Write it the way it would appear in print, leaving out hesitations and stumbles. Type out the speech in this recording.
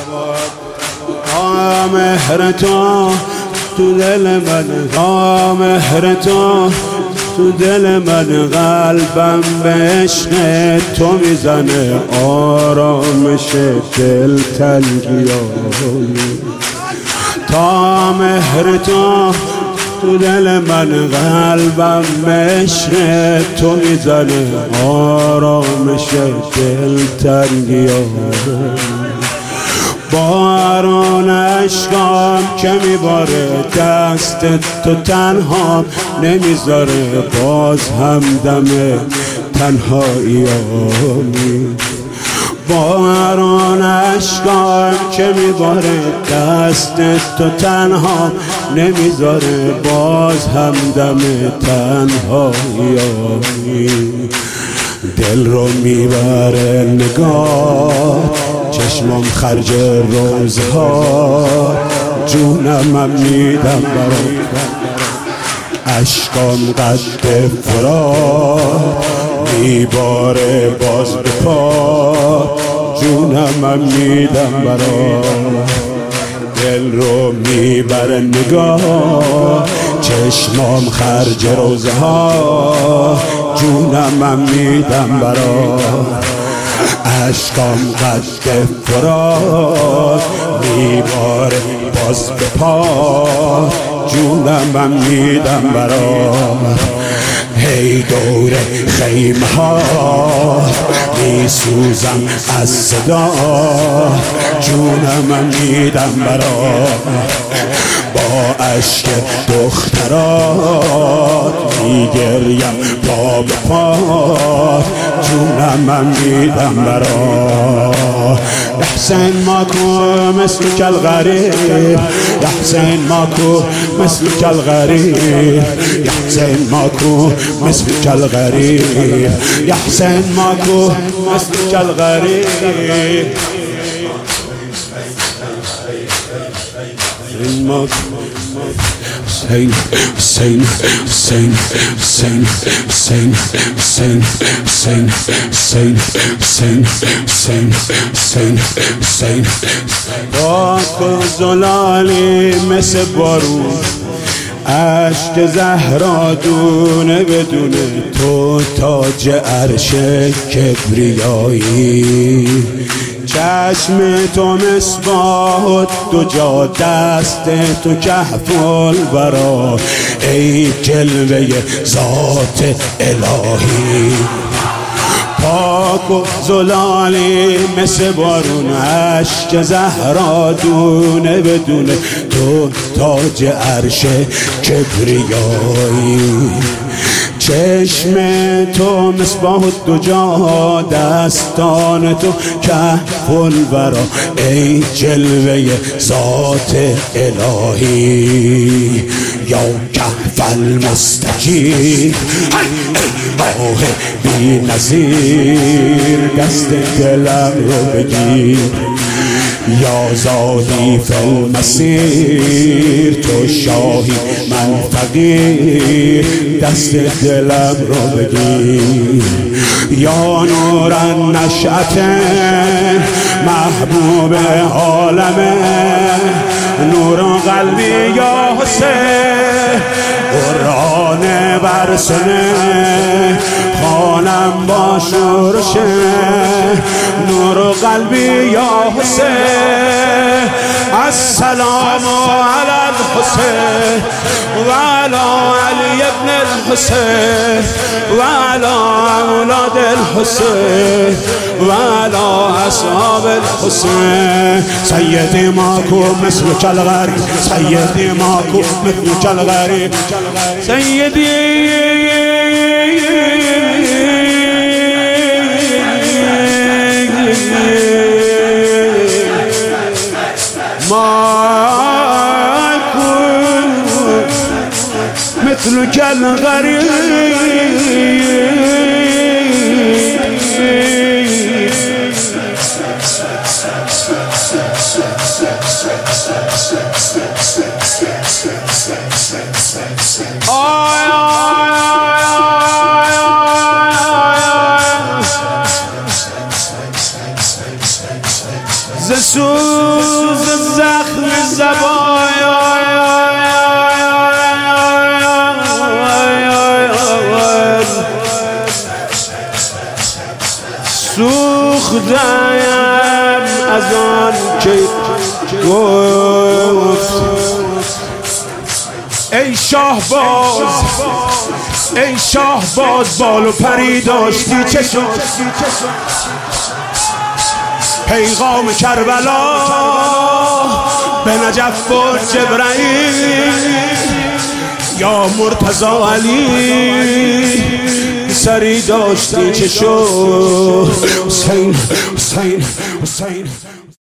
مهر تو تو دل من، مهر تو تو دل من، قلبم به عشق تو میزنه، آرامش دل تنگیام. تا مهر تو تو دل من، قلبم به عشق تو میزنه، آرامش دل تنگیام. باران عشقام که میباره، دست تو تنها نمیذاره، باز هم دم تنهاییامی. باران عشقام که میباره، دست تو تنها نمیذاره، باز هم دم تنهاییامی. دل رو میبره نگاه، چشمم خرج روزها، جونم میدم برات، اشکام قد فرات میباره باز به پا، جونم میدم برات. دل رو میبره نگاه، چشمام خرج روزها، جونم میدم برات، اشکام قد فرات میباره باز به پا، جونم میدم برات. هی دور خیمه ها میسوزم از صدا، جونم میدم برات. با عشق دخترات میگریم پا به پا، جونم میدم برات. احسن ماكو مثلك الغريب، يا حسين ماكو مثلك الغريب، يا حسين ماكو مثلك الغريب، يا حسين ماكو مثلك الغريب. Hussein, Hussein, Hussein, Hussein, Hussein, Hussein, Hussein, Hussein, Hussein, Hussein, Hussein, Hussein. خاک و زلالی مثل بارون، عشق زهرا دونه بدونه، تو تاج عرش کبریایی. چشم تو مصباح دجا، دست تو کهف الورا، ای جلوه ذات الهی. پاک و زلالی مثل بارون، عشق زهرا دونه بدونه، تو تاج عرش کبریایی. چشم تو مصباح الدجا، دستان تو کهف الورا، ای جلوه ذات الهی. یا کهف المستجیر، ای ماه بی نظیر، دست دلم رو بگیر. یا زادی فی المسیر، تو شاهی من فقیر، دست دلم رو بگیر. یا نور النشأة محبوب عالمه، نور قلبی یا حسین، قرآن برسنه، خانم با شورشه، نور قلبی یا حسین. السلام علی الحسین و علی علی ابن الحسین و علی اولاد الحسین و علی اصحاب الحسین. سیدی ماکو مثلک الغریب، سیدی ماکو مثلک الغریب، سیدی ماكو مثلك الغريب. سوز زخم زبان سوختم از آن که گفت ای شاهباز ای شاهباز بال و پری داشتی چه شد پیغام کربلا به نجف و جبرائیل یا مرتضی علی سری داشتی چه شد حسین حسین حسین